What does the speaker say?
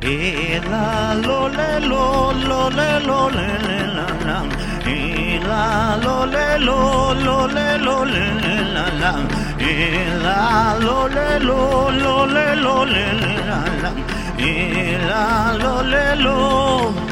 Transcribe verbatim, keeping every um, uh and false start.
E la lo le lo lo le lo le le la la. E la lo le lo lo le lo le le la la. E la lo le lo lo le lo le le la la. E la lo le lo